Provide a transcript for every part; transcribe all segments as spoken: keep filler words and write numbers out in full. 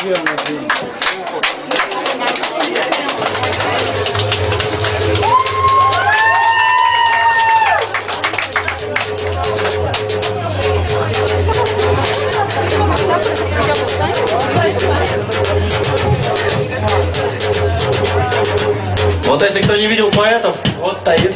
Вот если кто не видел поэтов, вот стоит.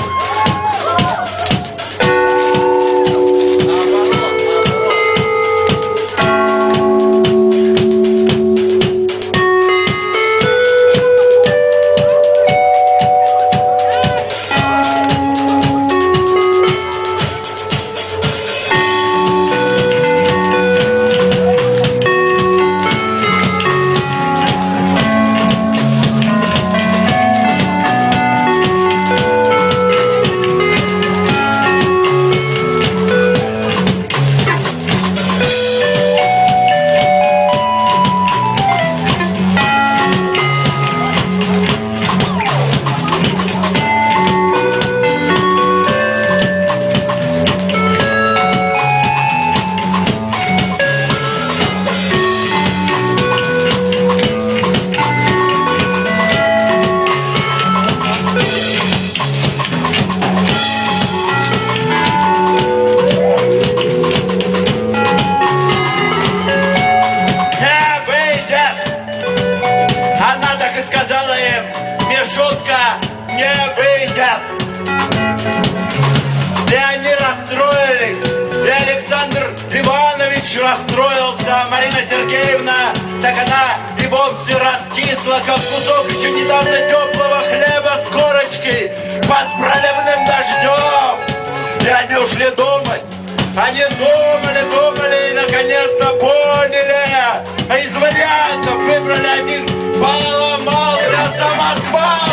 Расстроился, Марина Сергеевна, так она и вовсе раскисла, как кусок еще недавно теплого хлеба с корочкой под проливным дождем. И они ушли думать. Они думали, думали и наконец-то поняли. А из вариантов выбрали один. Поломался самосвал.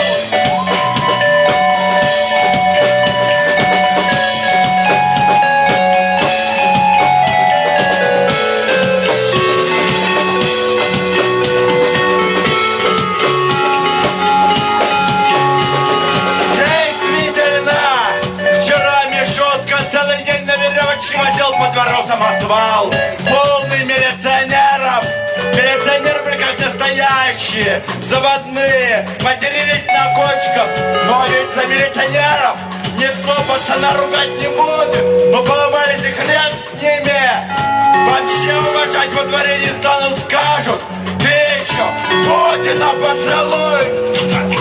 По двору самосвал, полный милиционеров. Милиционеры были как настоящие, заводные, матерились на кочках. Но ведь за милиционеров никто пацана ругать не будет. Но поломались и хрен с ними. Вообще уважать во дворе не станут, скажут: ты еще Путина поцелуй.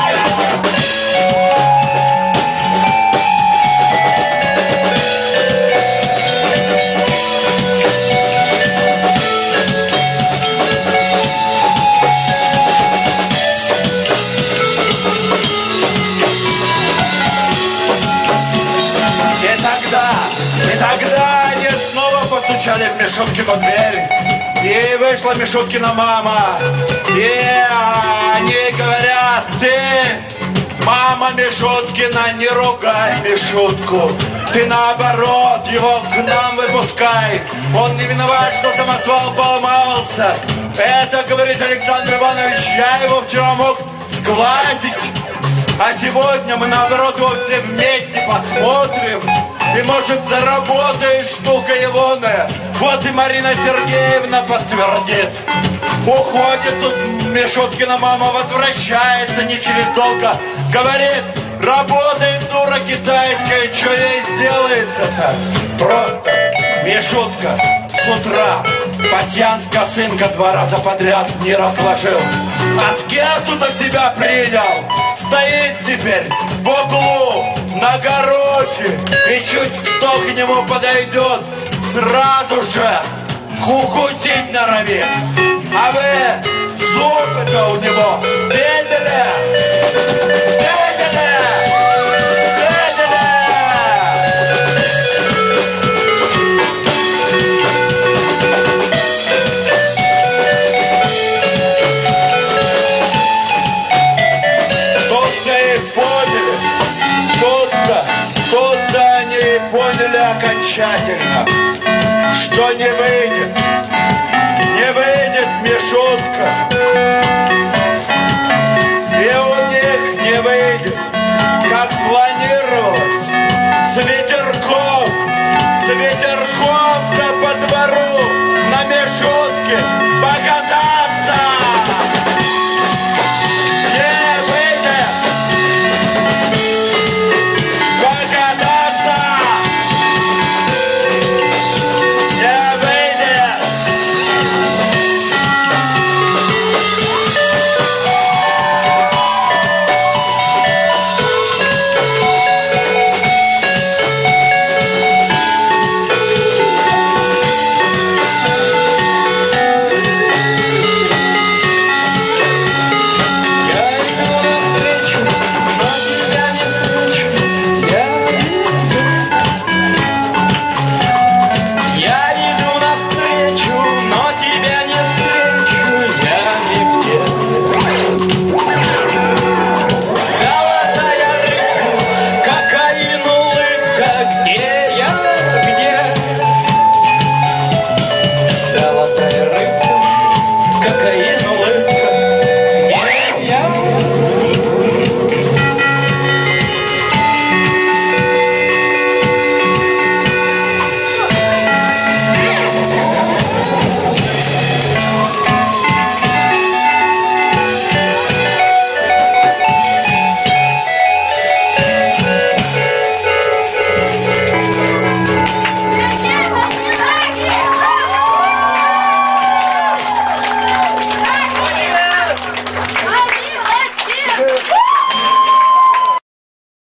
И тогда они снова постучали в Мишуткину дверь. И вышла Мишуткина мама. И они говорят: ты, мама Мишуткина, не ругай Мишутку. Ты наоборот его к нам выпускай. Он не виноват, что самосвал поломался. Это, говорит Александр Иванович, я его вчера мог сглазить. А сегодня мы наоборот его все вместе посмотрим. И может заработает штука егоная. Вот и Марина Сергеевна подтвердит. Уходит тут Мишуткина мама, возвращается не через долго. Говорит: работает дура китайская, что ей сделается-то? Просто Мишутка с утра пасьянс косынка два раза подряд не разложил. Аскезу-то себя принял. Стоит теперь в углу на горохе. И чуть кто к нему подойдет, сразу же укусить норовит. А вы зубы-то у него видели? Видели? Поняли окончательно, что не выйдет.